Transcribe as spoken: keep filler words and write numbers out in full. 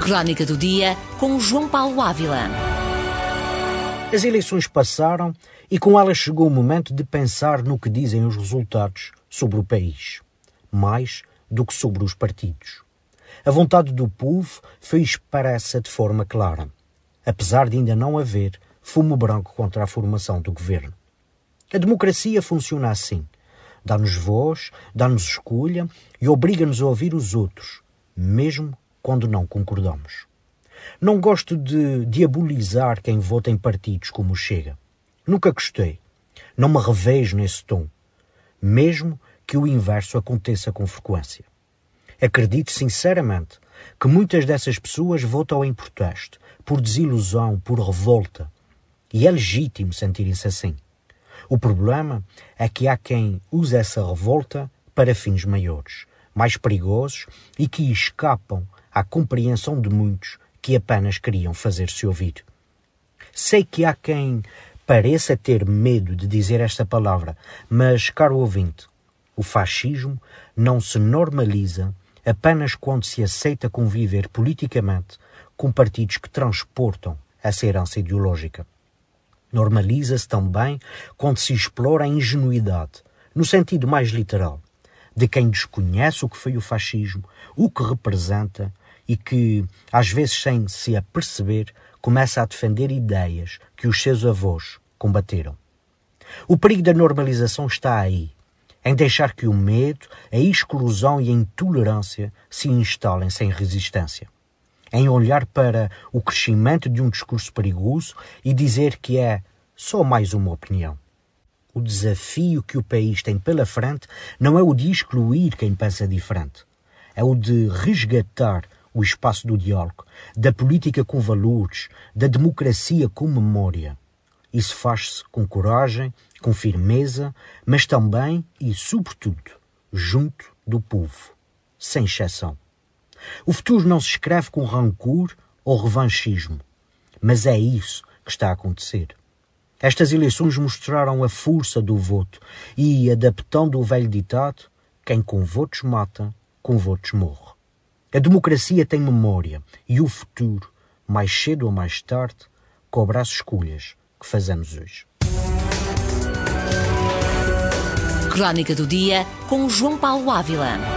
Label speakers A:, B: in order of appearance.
A: Crónica do Dia com João Paulo Ávila.
B: As eleições passaram e com elas chegou o momento de pensar no que dizem os resultados sobre o país, mais do que sobre os partidos. A vontade do povo foi expressa de forma clara, apesar de ainda não haver fumo branco contra a formação do governo. A democracia funciona assim. Dá-nos voz, dá-nos escolha e obriga-nos a ouvir os outros, mesmo quando não concordamos. Não gosto de diabolizar quem vota em partidos como o Chega. Nunca gostei. Não me revejo nesse tom, mesmo que o inverso aconteça com frequência. Acredito sinceramente que muitas dessas pessoas votam em protesto, por desilusão, por revolta. E é legítimo sentirem-se assim. O problema é que há quem use essa revolta para fins maiores, mais perigosos e que escapam à compreensão de muitos que apenas queriam fazer-se ouvir. Sei que há quem pareça ter medo de dizer esta palavra, mas, caro ouvinte, o fascismo não se normaliza apenas quando se aceita conviver politicamente com partidos que transportam essa herança ideológica. Normaliza-se também quando se explora a ingenuidade, no sentido mais literal, de quem desconhece o que foi o fascismo, o que representa e que, às vezes sem se aperceber, começa a defender ideias que os seus avós combateram. O perigo da normalização está aí, em deixar que o medo, a exclusão e a intolerância se instalem sem resistência. Em olhar para o crescimento de um discurso perigoso e dizer que é só mais uma opinião. O desafio que o país tem pela frente não é o de excluir quem pensa diferente. É o de resgatar o espaço do diálogo, da política com valores, da democracia com memória. Isso faz-se com coragem, com firmeza, mas também e, sobretudo, junto do povo, sem exceção. O futuro não se escreve com rancor ou revanchismo, mas é isso que está a acontecer. Estas eleições mostraram a força do voto e, adaptando o velho ditado, quem com votos mata, com votos morre. A democracia tem memória e o futuro, mais cedo ou mais tarde, cobra as escolhas que fazemos hoje.
A: Crónica do Dia com João Paulo Ávila.